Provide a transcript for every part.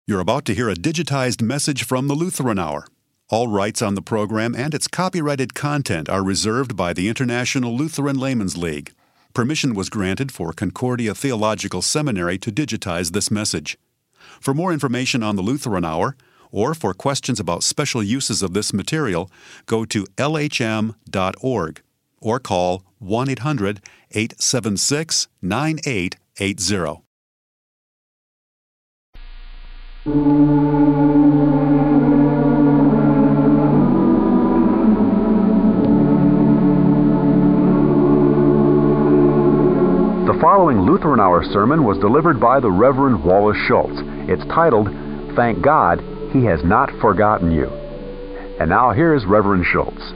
You're about to hear a digitized message from the Lutheran Hour. All rights on the program and its copyrighted content are reserved by the International Lutheran Laymen's League. Permission was granted for Concordia Theological Seminary to digitize this message. For more information on the Lutheran Hour, or for questions about special uses of this material, go to lhm.org or call 1-800-876-9880. The following Lutheran Hour sermon was delivered by the Reverend Wallace Schultz. It's titled, "Thank God He Has Not Forgotten You." And now here's Reverend Schultz.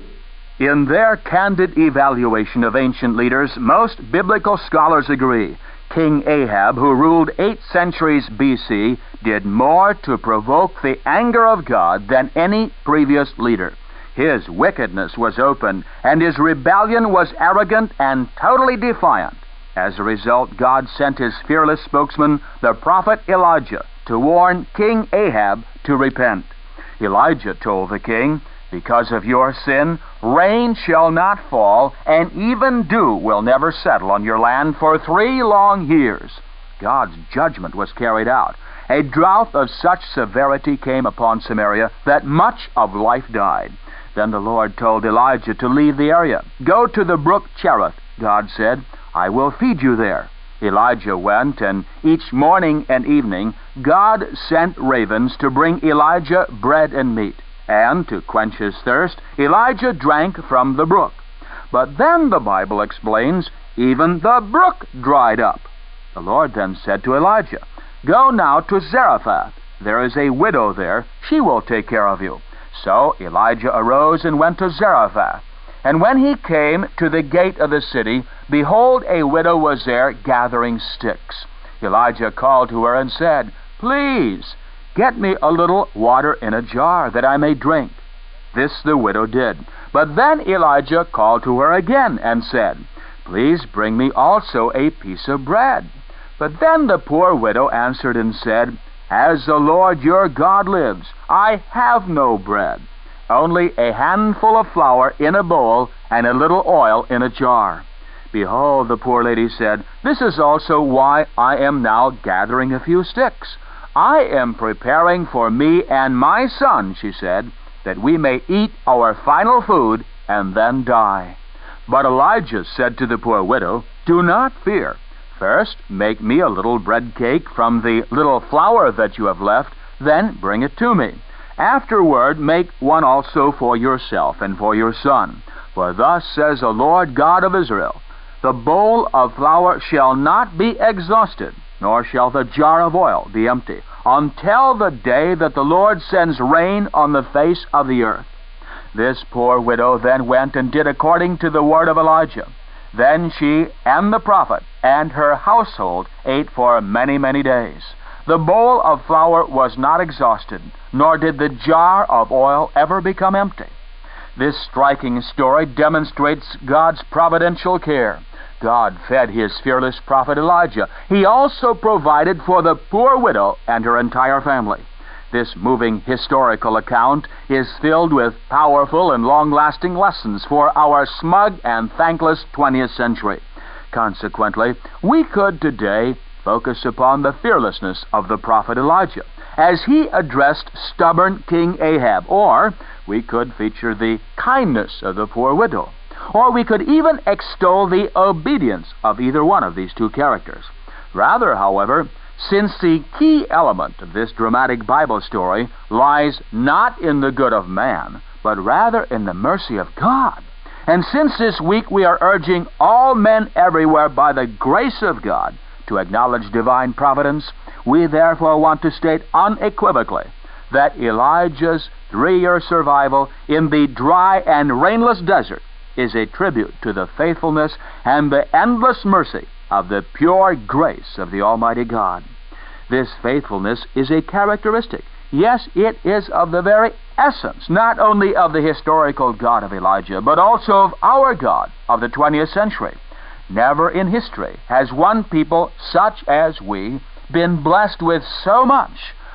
In their candid evaluation of ancient leaders, most biblical scholars agree King Ahab, who ruled 8 centuries BC, did more to provoke the anger of God than any previous leader. His wickedness was open, and his rebellion was arrogant and totally defiant. As a result, God sent his fearless spokesman, the prophet Elijah, to warn King Ahab to repent. Elijah told the king, "Because of your sin, rain shall not fall, and even dew will never settle on your land for 3 long years." God's judgment was carried out. A drought of such severity came upon Samaria that much of life died. Then the Lord told Elijah to leave the area. "Go to the brook Cherith," God said. "I will feed you there." Elijah went, and each morning and evening God sent ravens to bring Elijah bread and meat. And to quench his thirst, Elijah drank from the brook. But then, the Bible explains, even the brook dried up. The Lord then said to Elijah, "Go now to Zarephath. There is a widow there. She will take care of you." So Elijah arose and went to Zarephath. And when he came to the gate of the city, behold, a widow was there gathering sticks. Elijah called to her and said, "Please, get me a little water in a jar that I may drink." This the widow did. But then Elijah called to her again and said, "Please bring me also a piece of bread." But then the poor widow answered and said, "As the Lord your God lives, I have no bread, only a handful of flour in a bowl and a little oil in a jar." Behold, the poor lady said, "This is also why I am now gathering a few sticks. I am preparing for me and my son," she said, "that we may eat our final food and then die." But Elijah said to the poor widow, "Do not fear. First, make me a little bread cake from the little flour that you have left, then bring it to me. Afterward, make one also for yourself and for your son. For thus says the Lord God of Israel, the bowl of flour shall not be exhausted, nor shall the jar of oil be empty, until the day that the Lord sends rain on the face of the earth." This poor widow then went and did according to the word of Elijah. Then she and the prophet and her household ate for many, many days. The bowl of flour was not exhausted, nor did the jar of oil ever become empty. This striking story demonstrates God's providential care. God fed his fearless prophet Elijah. He also provided for the poor widow and her entire family. This moving historical account is filled with powerful and long-lasting lessons for our smug and thankless 20th century. Consequently, we could today focus upon the fearlessness of the prophet Elijah as he addressed stubborn King Ahab, or we could feature the kindness of the poor widow. Or we could even extol the obedience of either one of these two characters. Rather, however, since the key element of this dramatic Bible story lies not in the good of man, but rather in the mercy of God, and since this week we are urging all men everywhere by the grace of God to acknowledge divine providence, we therefore want to state unequivocally that Elijah's 3-year survival in the dry and rainless desert is a tribute to the faithfulness and the endless mercy of the pure grace of the Almighty God. This faithfulness is a characteristic, yes, it is of the very essence, not only of the historical God of Elijah, but also of our God of the 20th century. Never in history has one people such as we been blessed with so much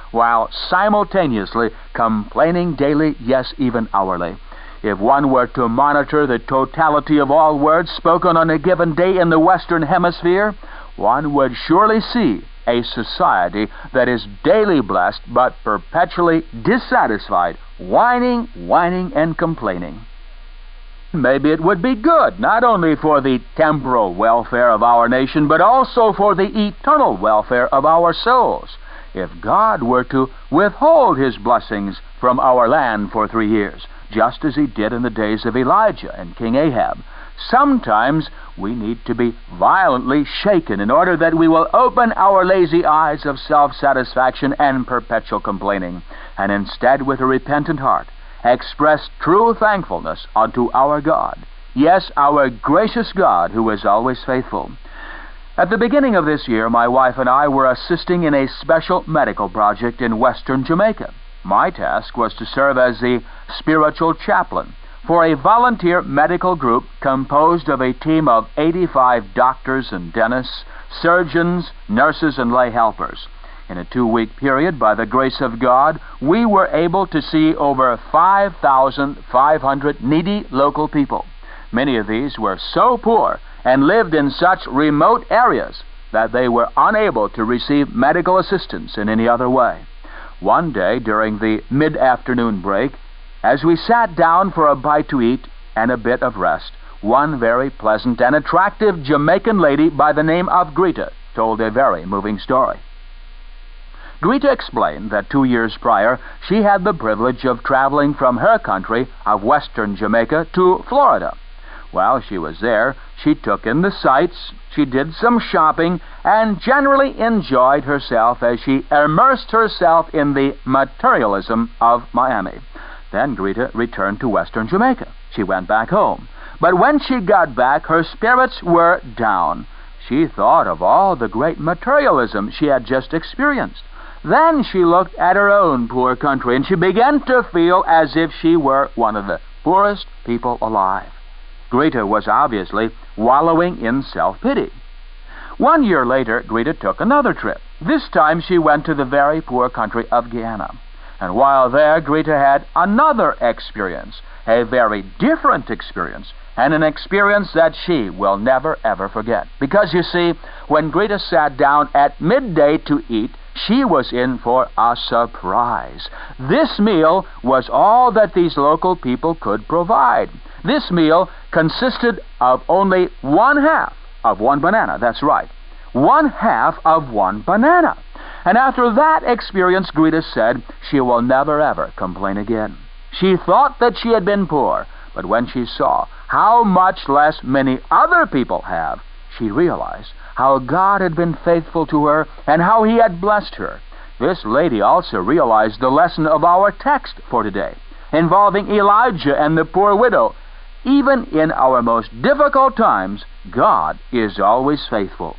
while simultaneously complaining daily, yes, even hourly. If one were to monitor the totality of all words spoken on a given day in the Western Hemisphere, one would surely see a society that is daily blessed but perpetually dissatisfied, whining, and complaining. Maybe it would be good not only for the temporal welfare of our nation, but also for the eternal welfare of our souls, if God were to withhold His blessings from our land for 3 years, just as He did in the days of Elijah and King Ahab. Sometimes we need to be violently shaken in order that we will open our lazy eyes of self-satisfaction and perpetual complaining, and instead, with a repentant heart, express true thankfulness unto our God. Yes, our gracious God, who is always faithful. At the beginning of this year, my wife and I were assisting in a special medical project in western Jamaica. My task was to serve as the spiritual chaplain for a volunteer medical group composed of a team of 85 doctors and dentists, surgeons, nurses, and lay helpers. In a 2-week period, by the grace of God, we were able to see over 5,500 needy local people. Many of these were so poor and lived in such remote areas that they were unable to receive medical assistance in any other way. One day, during the mid-afternoon break, as we sat down for a bite to eat and a bit of rest, one very pleasant and attractive Jamaican lady by the name of Greta told a very moving story. Greta explained that 2 years prior, she had the privilege of traveling from her country of western Jamaica to Florida. While she was there, she took in the sights, she did some shopping, and generally enjoyed herself as she immersed herself in the materialism of Miami. Then Greta returned to western Jamaica. She went back home. But when she got back, her spirits were down. She thought of all the great materialism she had just experienced. Then she looked at her own poor country, and she began to feel as if she were one of the poorest people alive. Greta was obviously wallowing in self-pity. 1 year later, Greta took another trip. This time she went to the very poor country of Guyana. And while there, Greta had another experience, a very different experience, and an experience that she will never, ever forget. Because, you see, when Greta sat down at midday to eat, she was in for a surprise. This meal was all that these local people could provide. This meal consisted of only 1/2 of one banana. That's right, 1/2 of one banana. And after that experience, Greta said she will never ever complain again. She thought that she had been poor, but when she saw how much less many other people have, she realized how God had been faithful to her and how He had blessed her. This lady also realized the lesson of our text for today, involving Elijah and the poor widow. Even in our most difficult times, God is always faithful.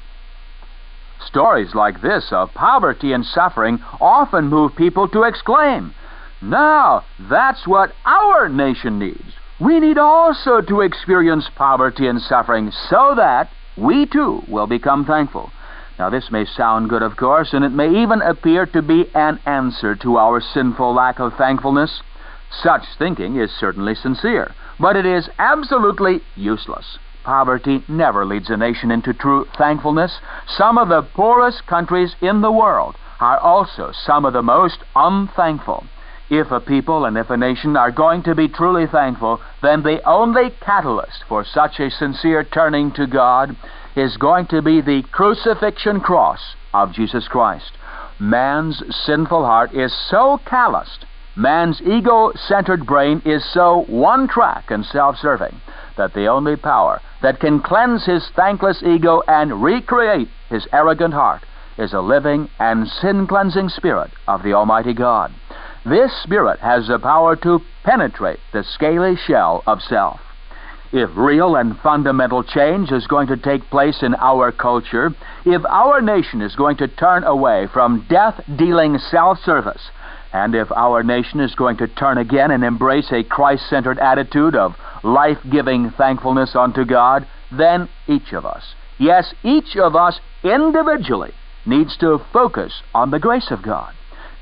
Stories like this of poverty and suffering often move people to exclaim, "Now, that's what our nation needs. We need also to experience poverty and suffering so that we too will become thankful." Now, this may sound good, of course, and it may even appear to be an answer to our sinful lack of thankfulness. Such thinking is certainly sincere, but it is absolutely useless. Poverty never leads a nation into true thankfulness. Some of the poorest countries in the world are also some of the most unthankful. If a people and if a nation are going to be truly thankful, then the only catalyst for such a sincere turning to God is going to be the crucifixion cross of Jesus Christ. Man's sinful heart is so calloused, man's ego-centered brain is so one-track and self-serving, that the only power that can cleanse his thankless ego and recreate his arrogant heart is a living and sin-cleansing Spirit of the Almighty God. This Spirit has the power to penetrate the scaly shell of self. If real and fundamental change is going to take place in our culture, if our nation is going to turn away from death-dealing self-service, and if our nation is going to turn again and embrace a Christ-centered attitude of life-giving thankfulness unto God, then each of us, yes, each of us individually, needs to focus on the grace of God.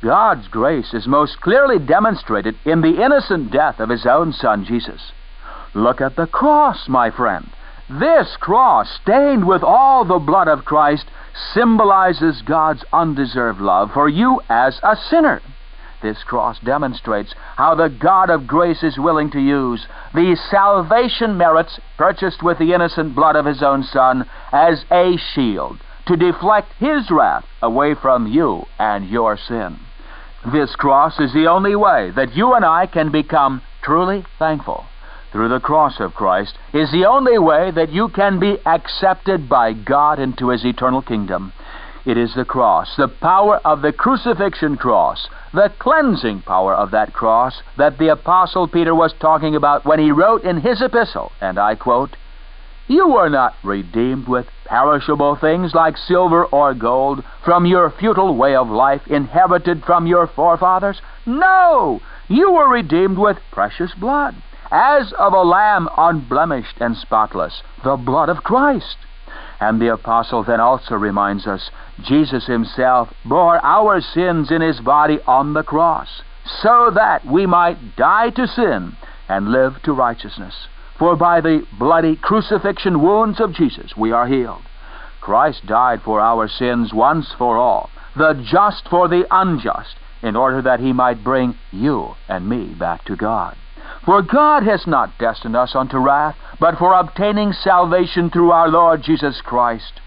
God's grace is most clearly demonstrated in the innocent death of His own Son, Jesus. Look at the cross, my friend. This cross, stained with all the blood of Christ, symbolizes God's undeserved love for you as a sinner. This cross demonstrates how the God of grace is willing to use the salvation merits purchased with the innocent blood of His own Son as a shield to deflect His wrath away from you and your sin. This cross is the only way that you and I can become truly thankful. Through the cross of Christ is the only way that you can be accepted by God into His eternal kingdom. It is the cross, the power of the crucifixion cross, the cleansing power of that cross that the Apostle Peter was talking about when he wrote in his epistle, and I quote, "You were not redeemed with perishable things like silver or gold from your futile way of life inherited from your forefathers. No! You were redeemed with precious blood, as of a lamb unblemished and spotless, the blood of Christ." And the Apostle then also reminds us, Jesus Himself bore our sins in His body on the cross, so that we might die to sin and live to righteousness. For by the bloody crucifixion wounds of Jesus we are healed. Christ died for our sins once for all, the just for the unjust, in order that He might bring you and me back to God. For God has not destined us unto wrath, but for obtaining salvation through our Lord Jesus Christ.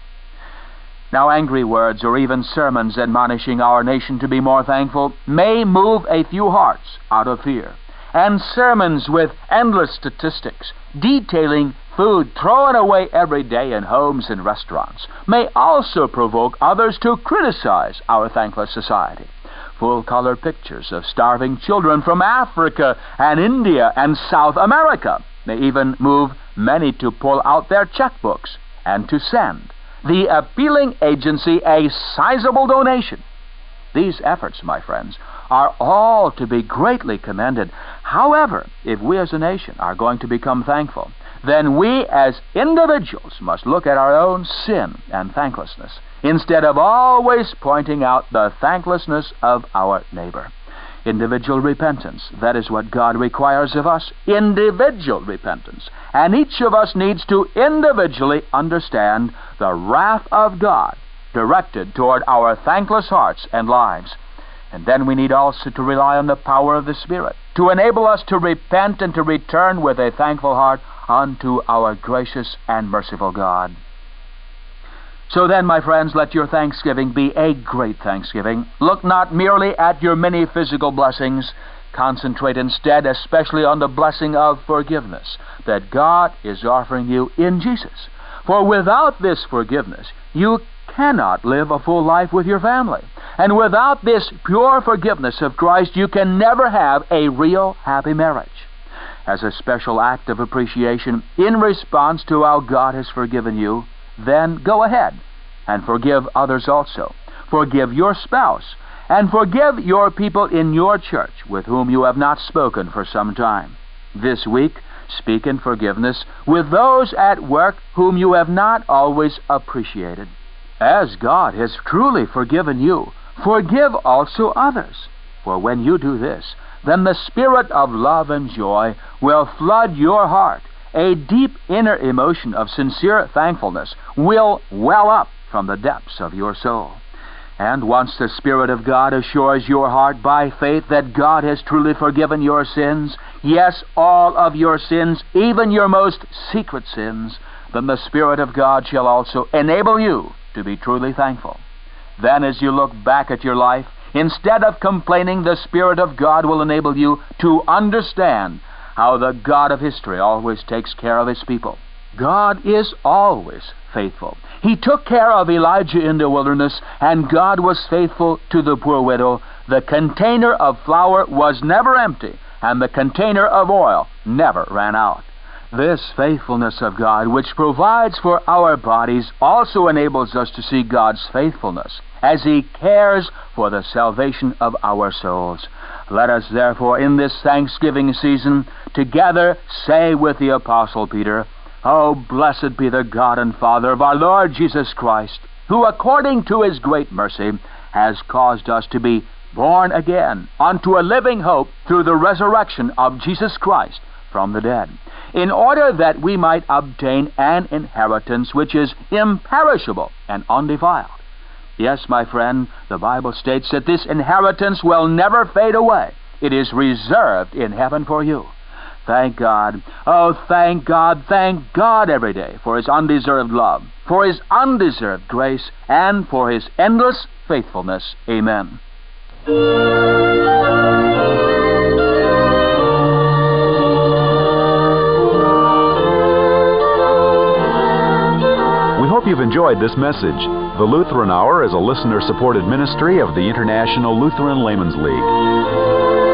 Now, angry words or even sermons admonishing our nation to be more thankful may move a few hearts out of fear. And sermons with endless statistics detailing food thrown away every day in homes and restaurants may also provoke others to criticize our thankless society. Full-color pictures of starving children from Africa and India and South America may even move many to pull out their checkbooks and to send the appealing agency a sizable donation. These efforts, my friends, are all to be greatly commended. However, if we as a nation are going to become thankful, then we as individuals must look at our own sin and thanklessness, instead of always pointing out the thanklessness of our neighbor. Individual repentance, that is what God requires of us, individual repentance. And each of us needs to individually understand the wrath of God directed toward our thankless hearts and lives. And then we need also to rely on the power of the Spirit to enable us to repent and to return with a thankful heart unto our gracious and merciful God. So then, my friends, let your thanksgiving be a great thanksgiving. Look not merely at your many physical blessings. Concentrate instead especially on the blessing of forgiveness that God is offering you in Jesus. For without this forgiveness, you cannot live a full life with your family. And without this pure forgiveness of Christ, you can never have a real happy marriage. As a special act of appreciation in response to how God has forgiven you, then go ahead and forgive others also. Forgive your spouse, and forgive your people in your church with whom you have not spoken for some time. This week, speak in forgiveness with those at work whom you have not always appreciated. As God has truly forgiven you, forgive also others. For when you do this, then the Spirit of love and joy will flood your heart. A deep inner emotion of sincere thankfulness will well up from the depths of your soul. And once the Spirit of God assures your heart by faith that God has truly forgiven your sins, yes, all of your sins, even your most secret sins, then the Spirit of God shall also enable you to be truly thankful. Then as you look back at your life, instead of complaining, the Spirit of God will enable you to understand how the God of history always takes care of His people. God is always faithful. He took care of Elijah in the wilderness, and God was faithful to the poor widow. The container of flour was never empty, and the container of oil never ran out. This faithfulness of God, which provides for our bodies, also enables us to see God's faithfulness as He cares for the salvation of our souls. Let us therefore in this Thanksgiving season together say with the Apostle Peter, "Oh, blessed be the God and Father of our Lord Jesus Christ, who according to His great mercy has caused us to be born again unto a living hope through the resurrection of Jesus Christ from the dead, in order that we might obtain an inheritance which is imperishable and undefiled. Yes, my friend, the Bible states that this inheritance will never fade away. It is reserved in heaven for you. Thank God. Oh, thank God every day for His undeserved love, for His undeserved grace, and for His endless faithfulness. Amen. We hope you've enjoyed this message. The Lutheran Hour is a listener-supported ministry of the International Lutheran Laymen's League.